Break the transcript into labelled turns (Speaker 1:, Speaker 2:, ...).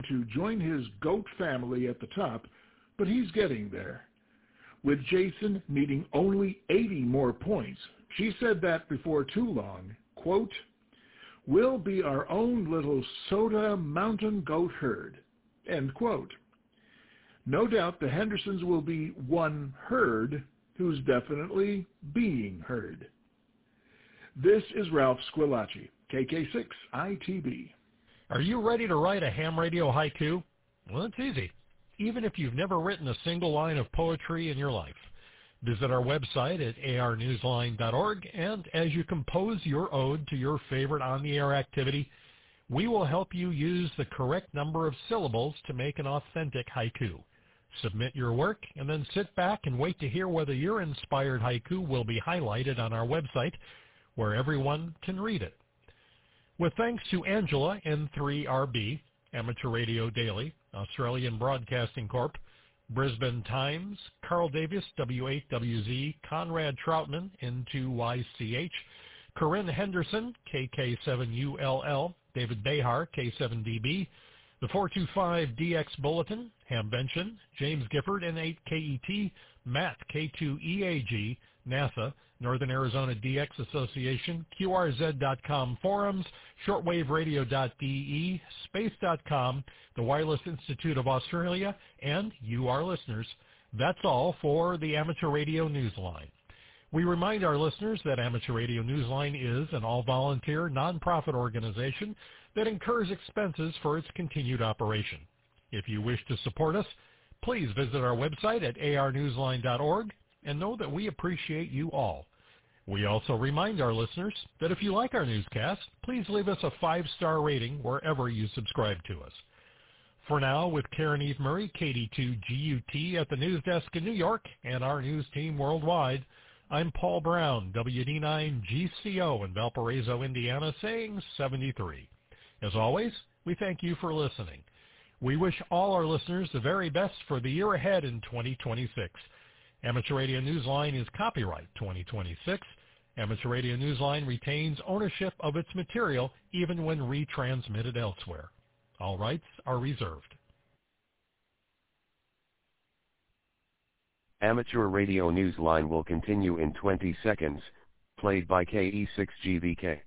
Speaker 1: to join his GOAT family at the top, but he's getting there. With Jason needing only 80 more points, she said that before too long, quote, "We'll be our own little soda mountain goat herd," end quote. No doubt the Hendersons will be one herd who's definitely being heard. This is Ralph Squillace, KK6ITB.
Speaker 2: Are you ready to write a ham radio haiku? Well, it's easy, even if you've never written a single line of poetry in your life. Visit our website at arnewsline.org, and as you compose your ode to your favorite on-the-air activity, we will help you use the correct number of syllables to make an authentic haiku. Submit your work, and then sit back and wait to hear whether your inspired haiku will be highlighted on our website, where everyone can read it. With thanks to Angela, N3RB, Amateur Radio Daily, Australian Broadcasting Corp., Brisbane Times, Carl Davis, W8WZ, Conrad Troutman, N2YCH, Corinne Henderson, KK7ULL, David Behar, K7DB, the 425DX Bulletin, Ham Benson, James Gifford, N8KET, Matt, K2EAG, NASA, Northern Arizona DX Association, QRZ.com forums, shortwaveradio.de, space.com, the Wireless Institute of Australia, and you, our listeners. That's all for the Amateur Radio Newsline. We remind our listeners that Amateur Radio Newsline is an all-volunteer, non-profit organization that incurs expenses for its continued operation. If you wish to support us, please visit our website at arnewsline.org and know that we appreciate you all. We also remind our listeners that if you like our newscast, please leave us a 5-star rating wherever you subscribe to us. For now, with Karen Eve Murray, KD2GUT at the news desk in New York, and our news team worldwide, I'm Paul Brown, WD9GCO in Valparaiso, Indiana, saying 73. As always, we thank you for listening. We wish all our listeners the very best for the year ahead in 2026. Amateur Radio Newsline is copyright 2026. Amateur Radio Newsline retains ownership of its material even when retransmitted elsewhere. All rights are reserved.
Speaker 3: Amateur Radio Newsline will continue in 20 seconds, played by KE6GVK.